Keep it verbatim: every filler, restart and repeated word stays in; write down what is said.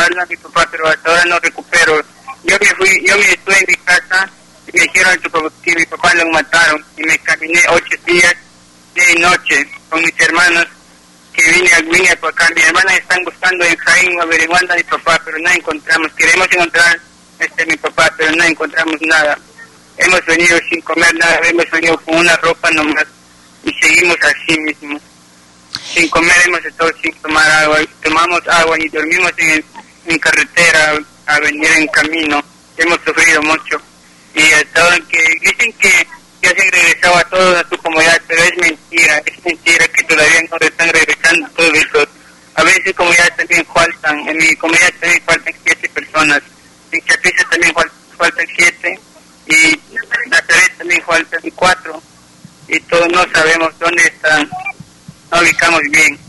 encontrarla a mi papá, pero hasta ahora no recupero. Yo me fui, yo me estuve en mi casa y me dijeron que mi papá lo mataron y me caminé ocho días de noche con mis hermanos que vine, vine por acá. Mis hermanas están buscando en Jaén, averiguando a mi papá, pero no encontramos. Queremos encontrar este mi papá, pero no encontramos nada. Hemos venido sin comer nada, hemos venido con una ropa nomás y seguimos así mismo. Sin comer hemos estado sin tomar agua, tomamos agua y dormimos en, en carretera a venir en camino. Hemos sufrido mucho y hasta ahora que dicen que ya se han regresado a todos a su comunidad, pero es mentira, es mentira que todavía no están regresando todos esos. A veces comunidades también faltan, en mi comunidad también faltan siete personas, en Chapiza también faltan siete y en Nazaret también faltan cuatro y todos no sabemos dónde están, no ubicamos bien.